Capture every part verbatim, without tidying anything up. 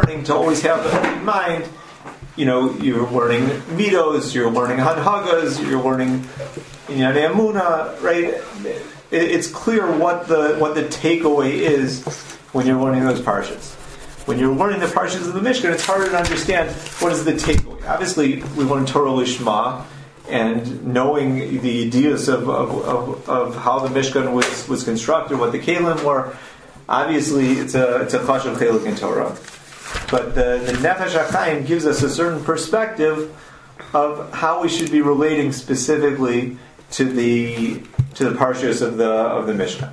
learning to always have in mind, you know, you're learning midos, you're learning hanhagas, you're learning Inyanei Emunah, right? It's clear what the what the takeaway is when you're learning those parshas. When you're learning the parshas of the Mishkan, it's harder to understand what is the takeaway. Obviously, we learn Torah Lishma, and knowing the ideas of, of, of, of how the Mishkan was, was constructed, what the Kelim were, obviously it's a it's a chashuv chelik in Torah. But the, the Nefesh HaChaim gives us a certain perspective of how we should be relating specifically to the to the parshas of the of the Mishkan.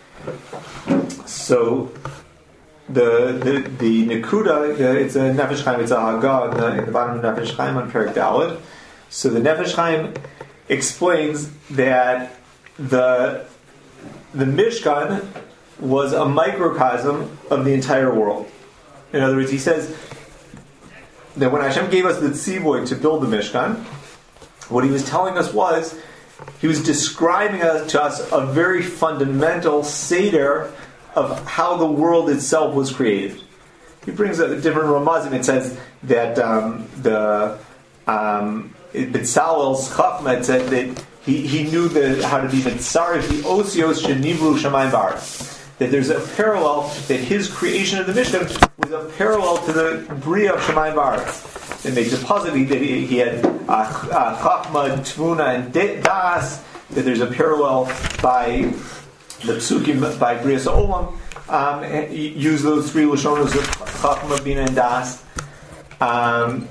So the the the Nekuda, the, it's a Nefesh Chaim, it's a Haggah in the, in the bottom of Nefesh Chaim on Perek Daled. So the Nefesh Chaim explains that the the Mishkan was a microcosm of the entire world. In other words, he says that when Hashem gave us the tzivoy to build the Mishkan, what he was telling us was, he was describing us, to us a very fundamental seder of how the world itself was created. He brings a different ramazim. It says that um, the um, B'Tzalel's Chachma, it said that he, he knew the, how to be mitzaref the osios shenivru shamayim v'aretz. That there's a parallel, that his creation of the Mishkan was a parallel to the Bria of Shemayim V'aretz. It makes it positive that he, he had uh, uh, Chachma, Tvuna, and Das, that there's a parallel by the Psukim, by Bria Sa'olam, um, and use those three Lashonos of Chachma, Bina, and Das. Um,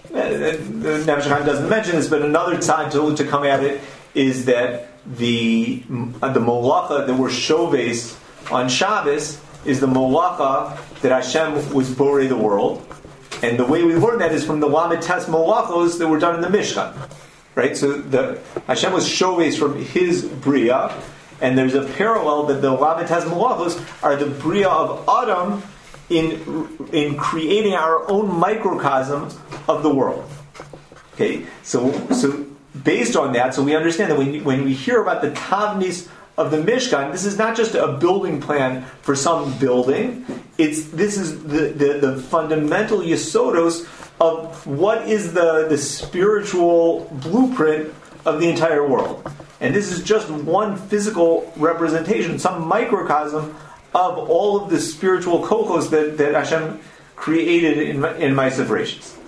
the Nefesh HaChaim doesn't mention this, but another time to, to come at it is that the, the Molacha that were Shoves on Shabbos is the Molacha that Hashem was borei the world, and the way we learn that is from the Lamed Tes Molachos that were done in the Mishkan, right? So the Hashem was shoves from His Bria, and there's a parallel that the Lamed Tes Molachos are the Bria of Adam in in creating our own microcosm of the world. Okay, so so based on that, so we understand that when when we hear about the Tavnis of the Mishkan, this is not just a building plan for some building. It's this is the, the, the fundamental yesodos of what is the, the spiritual blueprint of the entire world. And this is just one physical representation, some microcosm of all of the spiritual kochos that, that Hashem created in, in Ma'aseh Bereshis.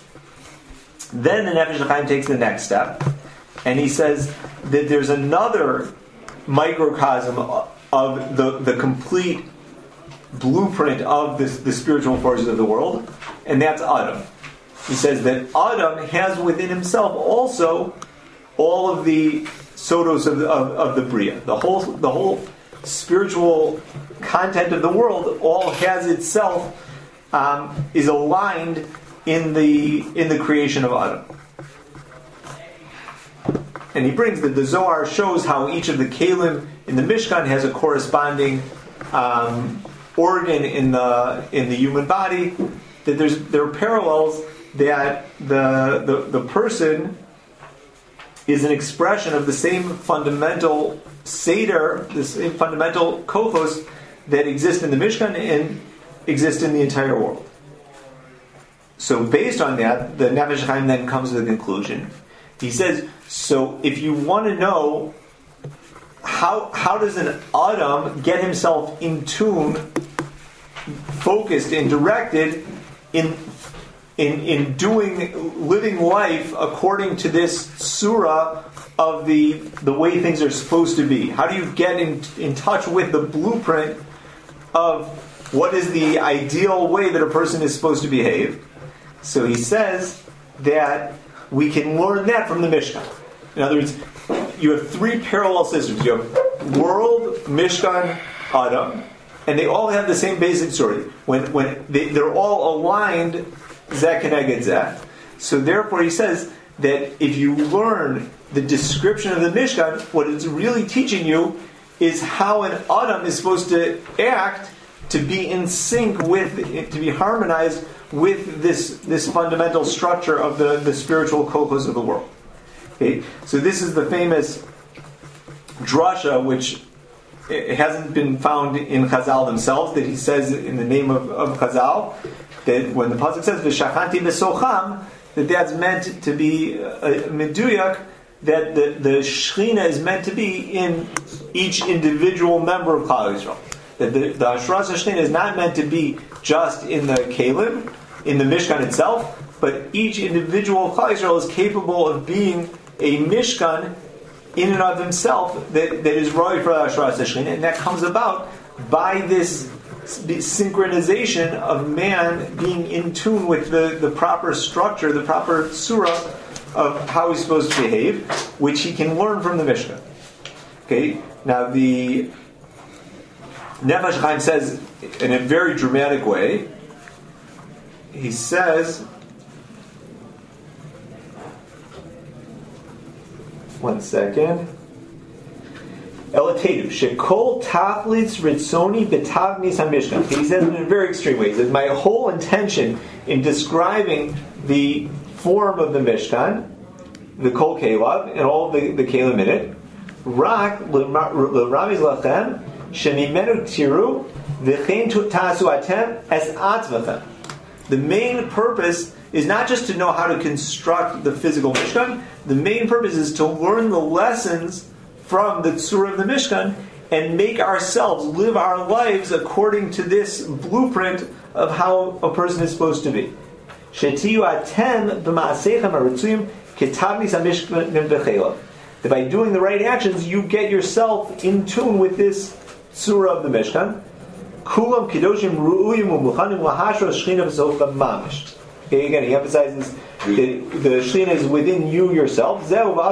Then the Nefesh HaChaim takes the next step, and he says that there's another microcosm of the, the complete blueprint of this, the spiritual forces of the world, and that's Adam. He says that Adam has within himself also all of the sodos of the, of, of the Bria. The whole the whole spiritual content of the world all has itself um, is aligned in the in the creation of Adam. And he brings that the Zohar shows how each of the Kelim in the Mishkan has a corresponding um, organ in the in the human body. That there's there are parallels that the, the the person is an expression of the same fundamental seder, the same fundamental kochos that exist in the Mishkan and exist in the entire world. So based on that, the Nefesh HaChaim then comes to the conclusion. He says, so if you want to know how how does an Adam get himself in tune, focused and directed in in in doing living life according to this surah of the the way things are supposed to be? How do you get in in touch with the blueprint of what is the ideal way that a person is supposed to behave? So he says that we can learn that from the Mishkan. In other words, you have three parallel systems. You have world, Mishkan, Adam, and they all have the same basic story. When when they, they're all aligned, Zeh Keneged Zeh. So therefore he says that if you learn the description of the Mishkan, what it's really teaching you is how an Adam is supposed to act to be in sync with, to be harmonized with this this fundamental structure of the, the spiritual kochos of the world. Okay, so this is the famous drasha, which it hasn't been found in Chazal themselves, that he says in the name of, of Chazal, that when the pasuk says v'shachanti v'socham, that that's meant to be a meduyak, that the, the Shechina is meant to be in each individual member of Klal Yisrael. That the, the Hashras Shechina is not meant to be just in the Kelim, in the Mishkan itself, but each individual Klal Yisrael is capable of being a Mishkan in and of himself that, that is right for the Hashras Shechina, and that comes about by this synchronization of man being in tune with the, the proper structure, the proper surah of how he's supposed to behave, which he can learn from the Mishnah. Okay, now the Nefesh Chaim says in a very dramatic way, he says, one second, Elatativ, Shekol Tachlitz Ritzoni Betavnis HaMishkan. He says it in a very extreme way. He says, my whole intention in describing the form of the Mishkan, the Kol Kelav, and all the, the Kelim in it, Rak L'Ramiz Lachem, Shemimenu Tiru, V'chein Tasu Atem Es Atzvachem. The main purpose is not just to know how to construct the physical Mishkan. The main purpose is to learn the lessons from the Tzura of the Mishkan and make ourselves live our lives according to this blueprint of how a person is supposed to be. That by doing the right actions, you get yourself in tune with this Tzura of the Mishkan. Okay, again, he emphasizes that the Shechina is within you yourself.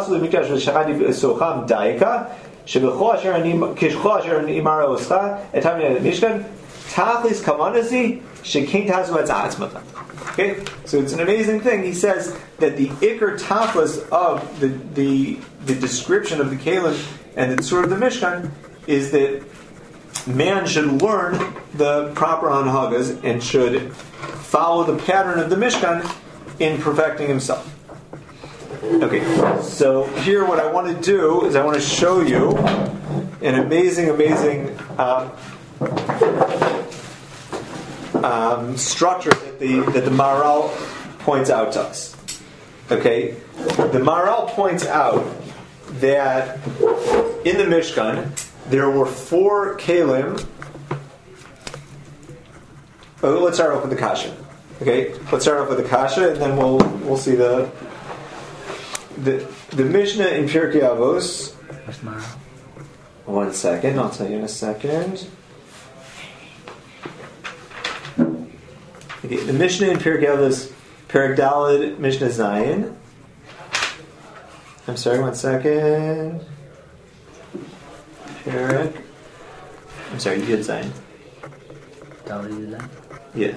Okay, so it's an amazing thing. He says that the Iker Tafas of the, the the description of the Kelim and the Tzura of the Mishkan is that man should learn the proper Hanhagas and should follow the pattern of the Mishkan in perfecting himself. Okay, so here what I want to do is I want to show you an amazing, amazing um, um, structure that the that the Maharal points out to us. Okay, the Maharal points out that in the Mishkan there were four Kelim. Oh, let's start off with the Kasha. Okay, let's start off with the Kasha, and then we'll we'll see the the the Mishnah in Pirkei Avos. One second, I'll tell you in a second. Okay, the Mishnah in Pirkei Avos, Perek Daled, Mishnah Zayin. I'm sorry, one second. Perek. I'm sorry, you did Zayin. Daled. Yeah.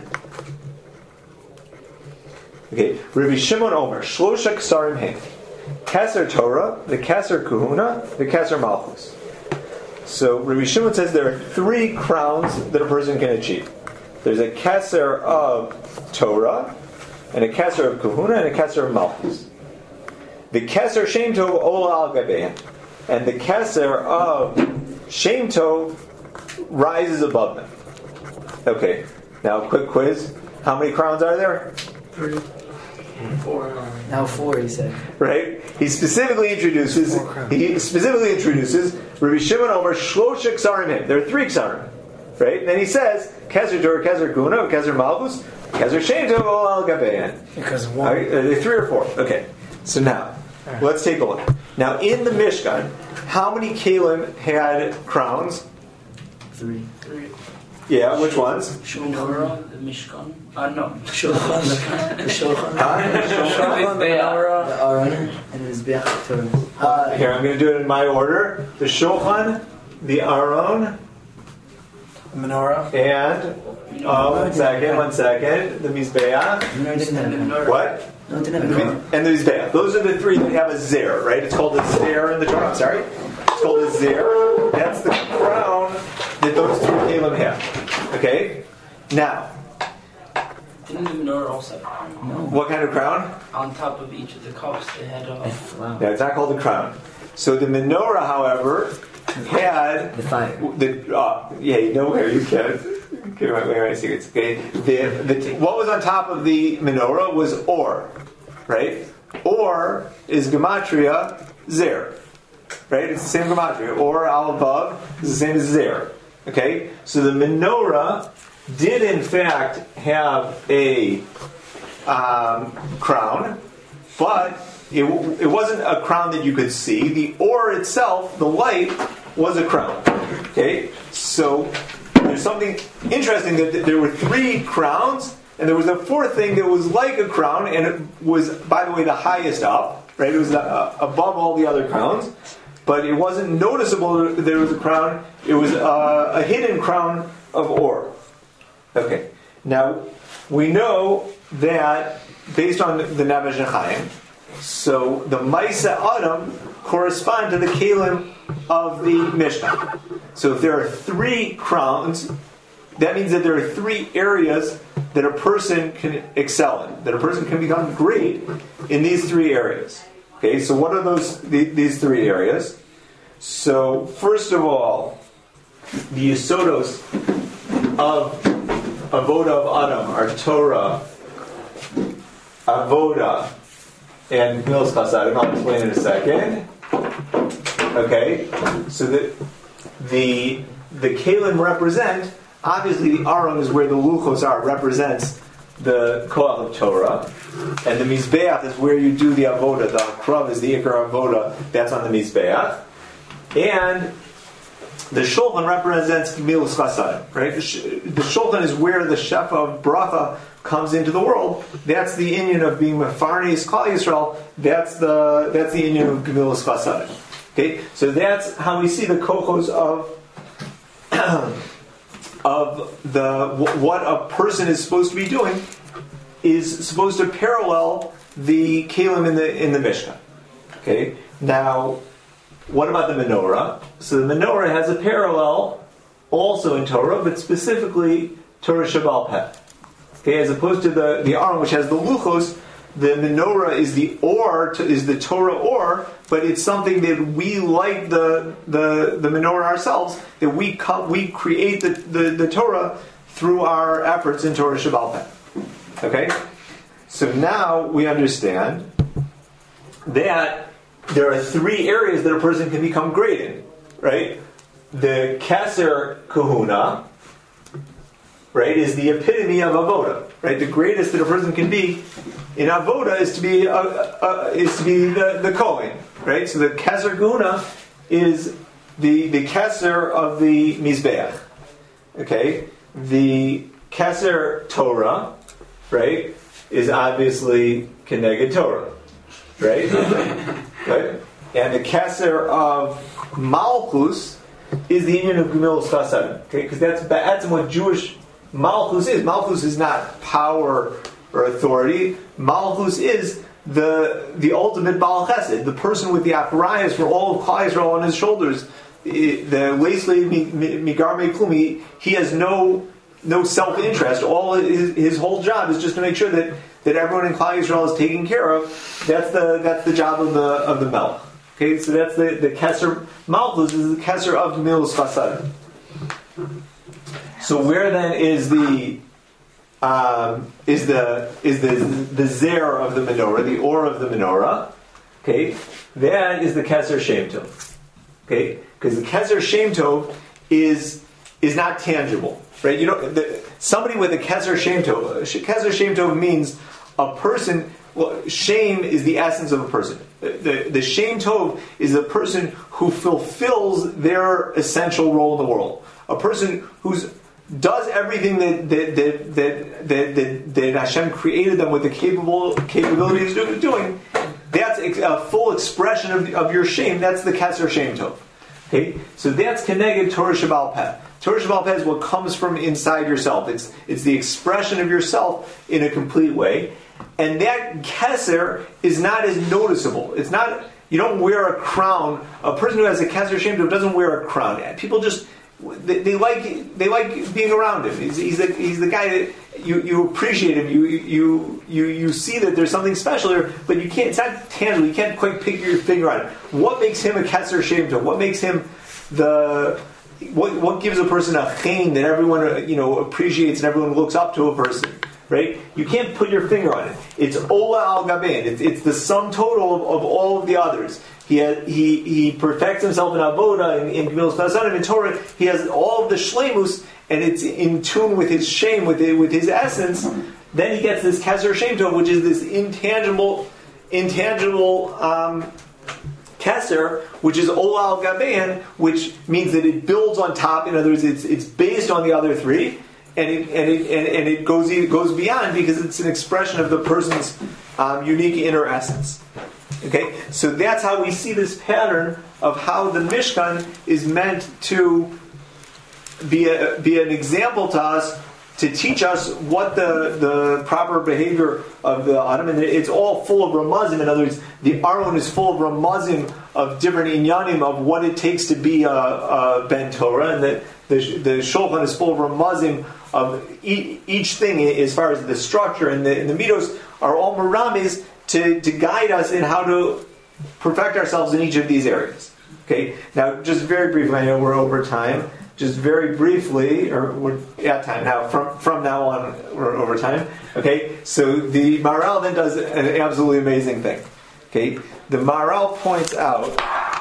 Okay. Rabbi Shimon Omer, Shlosha Ksarim Hein. Keser Torah, the Keser Kahuna, the Keser Malchus. So Rabbi Shimon says there are three crowns that a person can achieve. There's a Keser of Torah, and a Keser of Kahuna, and a Keser of Malchus. The Keser Shem Tov Ola Al Gabein, and the Keser of Shem Tov rises above them. Okay. Now, quick quiz. How many crowns are there? Three. Four. Now four, he said. Right? He specifically introduces, he specifically introduces Rabbi Shimon Omer Shlosha Ksarim Hein. There are three Ksarim. Right? And then he says, Keser Torah, Keser Kuna, Keser Malchus, Keser Shem Tov Al Gabein. Because one. Right? Are there three or four? Okay. So now, right. Let's take a look. Now, in the Mishkan, how many Kelim had crowns? Three. Three. Yeah, which ones? Shulchan, the Mishkan. Uh, no. Shulchan, the Shulchan, the Menorah, the Aron, and the Mizbeach Torah. Here, I'm going to do it in my order. The Shulchan, the Aron, the Menorah, and oh, one second, one second. The Mizbeach. What? No, it didn't have Menorah. And the Mizbeach. Those are the three that have a zer, right? It's called a zer in the Torah. Sorry, it's called a zer. That's the crown that those three Kelim have. Okay? Now. Didn't the menorah also have a crown? No. What kind of crown? On top of each of the cups, they had a... Yeah, it's not called a crown. So the menorah, however, had... The fire. The, uh, yeah, you know where you can. Okay, wait, wait, wait, see, it's okay. The, the, what was on top of the menorah was or, right? Or is gematria zer, right? It's the same gematria. Or al above is the same as zer. Okay, so the menorah did in fact have a um, crown, but it, it wasn't a crown that you could see. The or itself, the light, was a crown. Okay, so there's something interesting that there were three crowns, and there was a fourth thing that was like a crown, and it was, by the way, the highest up. Right, it was uh, above all the other crowns, but it wasn't noticeable that there was a crown. It was uh, a hidden crown of or. Okay, now we know that based on the Nefesh HaChaim, so the Maisa Adam correspond to the Kalim of the Mishnah. So if there are three crowns, that means that there are three areas that a person can excel in, that a person can become great in these three areas. Okay, so what are those the, these three areas? So first of all, the Yesodos of Avoda of Adam are Torah, Avoda, and Gemilas Chasadim. I'll explain in a second. Okay, so the the the Kalim represent, obviously the Aron is where the Luchos are, represents the Koach of Torah, and the Mizbeach is where you do the Avoda. The Krav is the Ikar Avoda, that's on the Mizbeach, and the Shulchan represents Gemilas Chasadim, right? The Shulchan is where the Shefa of Bracha comes into the world. That's the inyan of being Mefarnes Klal Yisrael. That's the that's the inyan of Gemilas Chasadim. Okay, so that's how we see the kochos of of the what a person is supposed to be doing is supposed to parallel the kalim in the in the Mishnah. Okay, now what about the menorah? So the menorah has a parallel also in Torah, but specifically Torah Sheba'al Peh. Okay, as opposed to the the Aron, which has the luchos, the menorah is the or is the Torah or, but it's something that we like the the, the menorah ourselves, that we come, we create the, the, the Torah through our efforts in Torah Sheba'al Peh. Okay, so now we understand that there are three areas that a person can become great in, right? The Keser Kahuna, right, is the epitome of avoda, right? The greatest that a person can be in avoda is to be uh, uh, is to be the, the Kohen, right? So the Keser Kahuna is the the Keser of the Mizbeach, okay? The Keser Torah, right, is obviously Keneged Torah, right? Right? And the Keser of Malchus is the union of Gemilas Chasadim, okay? Because that's that's what Jewish Malchus is. Malchus is not power or authority. Malchus is the the ultimate Baal Chesed, the person with the Acharayas for all of Klal Yisrael on his shoulders. The Leisley Migarme Klumi, he has no no self interest. All his, his whole job is just to make sure that, that everyone in Klal Yisrael is taken care of. That's the that's the job of the of the Melech. Okay, so that's the the Keser Malchus is the Keser of Gemilas Chasadim. So where then is the um, is the is the the zer of the menorah, the or of the menorah? Okay, that is the Keser Shem Tov. Okay, because the Keser Shem Tov is is not tangible, right? You know, the, somebody with a Keser Shem Tov. Keser Shem Tov means a person. Well, shame is the essence of a person. The, the Shem Tov is a person who fulfills their essential role in the world. A person who's does everything that that that that, that, that, that Hashem created them with the capable capabilities of doing. That's a full expression of, of your shame. That's the Keser Shem Tov. Okay, so that's Keneged Torah Sheba'al Peh. Torah Sheba'al Peh is what comes from inside yourself. It's it's the expression of yourself in a complete way. And that Keser is not as noticeable. It's not, you don't wear a crown. A person who has a Keser Shem Tov doesn't wear a crown. People just, they, they like they like being around him. He's, he's, the, he's the guy that you, you appreciate him. You, you you you see that there's something special there, but you can't, it's not tangible. You can't quite pick your finger on it. What makes him a Keser Shem Tov? What makes him the, what what gives a person a chen that everyone you know appreciates and everyone looks up to a person, right? You can't put your finger on it. It's ola al gabein. It's, it's the sum total of, of all of the others. He has, he he perfects himself in avoda in, in Gemilas Pasadim in Torah. He has all of the shleimus, and it's in tune with his shame, with it, with his essence. Then he gets this keser shem tov, which is this intangible, intangible um, keser, which is ola al gabein, which means that it builds on top. In other words, it's it's based on the other three, and it and it and, and it goes it goes beyond because it's an expression of the person's um, unique inner essence. Okay, so that's how we see this pattern of how the Mishkan is meant to be a, be an example to us, to teach us what the, the proper behavior of the Adam, and it's all full of ramazim. In other words, the Aron is full of ramazim of different inyanim of what it takes to be a, a Ben Torah, and the, the, the Shulchan is full of ramazim of each, each thing as far as the structure, and the, and the midos are all maramis to, to guide us in how to perfect ourselves in each of these areas. Okay, now just very briefly, I know we're over time. Just very briefly, or we're at time now. From from now on, we're over time. Okay, so the Maharal then does an absolutely amazing thing. Okay, the Maharal points out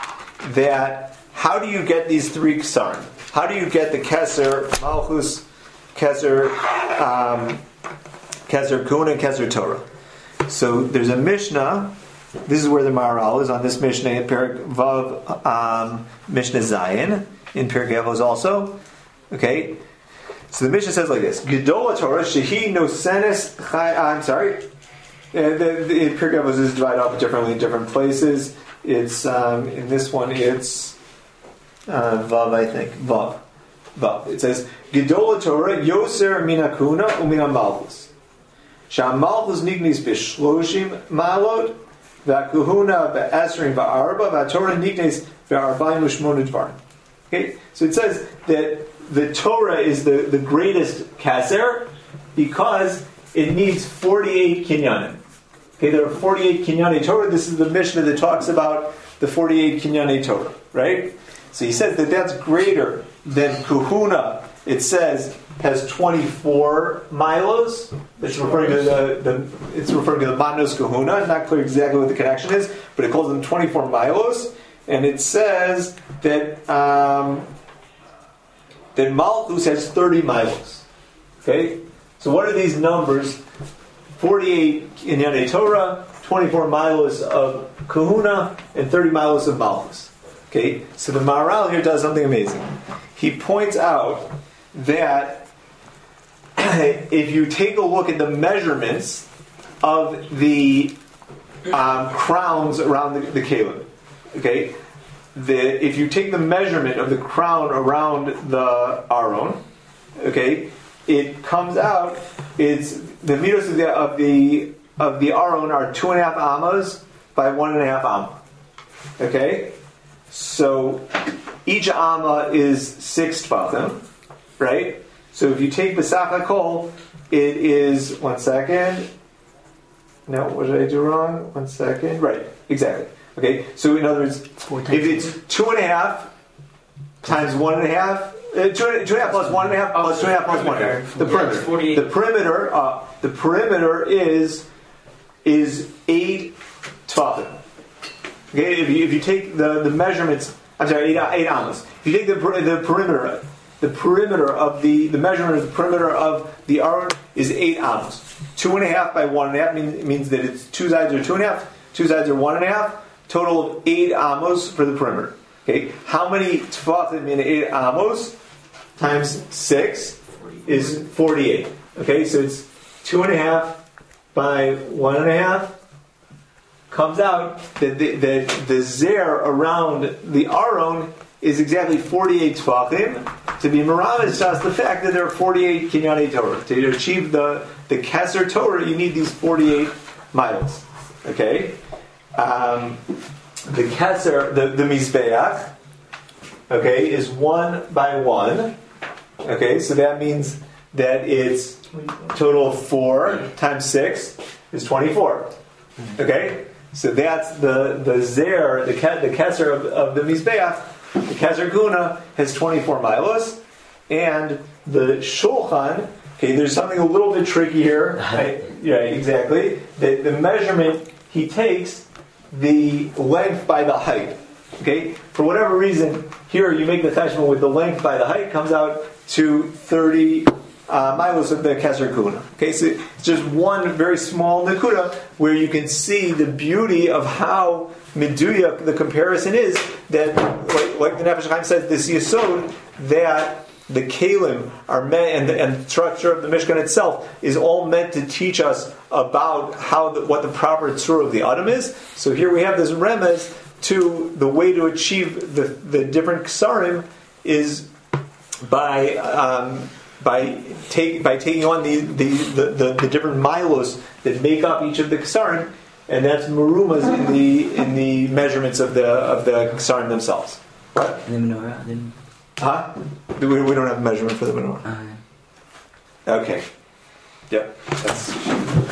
that how do you get these three ksarim? How do you get the Keser Malchus, Keser um, Keser Kun, and Keser Torah? So there's a Mishnah. This is where the Maharal is on this Mishnah in Perek Vav, um, Mishnah Zayin. In Pirkei Avos also. Okay? So the Mishnah says like this. Gedol Torah shehi nosenes chai... I'm sorry. Uh, the, the, in Pirkei Avos is divided up differently in different places. It's, um, in this one, it's uh, Vav, I think. Vav. Vav. It says, Gedol Torah yoser mina kuna umina malchus. Sham malchus nignis bishloshim malot v'akuhuna v'esrim v'arba v'atorah nignis v'arbaim u'shmona dvarim. Okay, so it says that the Torah is the, the greatest kaser because it needs forty-eight kinyanim. Okay, there are forty-eight kinyanei Torah. This is the Mishnah that talks about the forty-eight kinyanei Torah, right? So he says that that's greater than Kuhuna. It says has twenty-four milos. It's referring to the, the it's referring to the Matnos Kuhuna. Not clear exactly what the connection is, but it calls them twenty-four milos. And it says that um, that Malchus has thirty milos. Okay, so what are these numbers? Forty-eight in Yanei Torah, twenty-four milos of Kahuna, and thirty milos of Malchus. Okay, so the Maharal here does something amazing. He points out that if you take a look at the measurements of the um, crowns around the, the Kalim. Okay, the, if you take the measurement of the crown around the Aron, okay, it comes out. It's the midos of the of the of the Aron are two and a half amas by one and a half amma. Okay, so each amma is six tefachim, right? So if you take B'sach HaKol, it is one second. No, what did I do wrong? One second. Right, exactly. Okay, so in other words, if it's two and a half times one and a half, uh, two, two and a half plus one and a half plus two and a half plus one and a half, the perimeter, the perimeter, uh, the perimeter is is eight tefachim. Okay, if you if you take the, the measurements, I'm sorry, eight eight amas. If you take the the perimeter, the perimeter of the the measurement of the perimeter of the Aron is eight amas. Two and a half by one and a half means means that it's two sides are two and a half, two sides are one and a half. Total of eight amos for the perimeter. Okay, how many tefachim in eight amos times six is forty-eight. Okay, so it's two and a half by one and a half. Comes out that the, the, the zer around the Aron is exactly forty-eight tefachim. To be meramis is just the fact that there are forty-eight kinyanei Torah. To achieve the the Keser Torah, you need these forty-eight miles. Okay. Um, the Keser, the, the Mizbeach, okay, is one by one. Okay, so that means that it's total of four times six is twenty-four. Okay, so that's the the zer, the the Keser of, of the Mizbeach The Keser Kuna has twenty-four milos, and the Shulchan. Okay, there's something a little bit tricky here. Right? Yeah, exactly. The, the measurement he takes the length by the height. Okay, for whatever reason, here you make the cheshbon with the length by the height comes out to thirty uh, milos of the Keser Kuna. Okay, so it's just one very small nakuda where you can see the beauty of how meduyak the comparison is. That, like, like the Nefesh Chaim says, this yesod that the kalim are meant, and the, and the structure of the Mishkan itself is all meant to teach us about how the, what the proper tzur of the adam is. So here we have this remez to the way to achieve the, the different ksarim is by um, by take by taking on the the, the, the the different milos that make up each of the ksarim, and that's marumas in the in the measurements of the of the ksarim themselves. What? And the menorah, then. Huh? We, we don't have a measurement for the menorah. Uh, Okay. Yep. That's.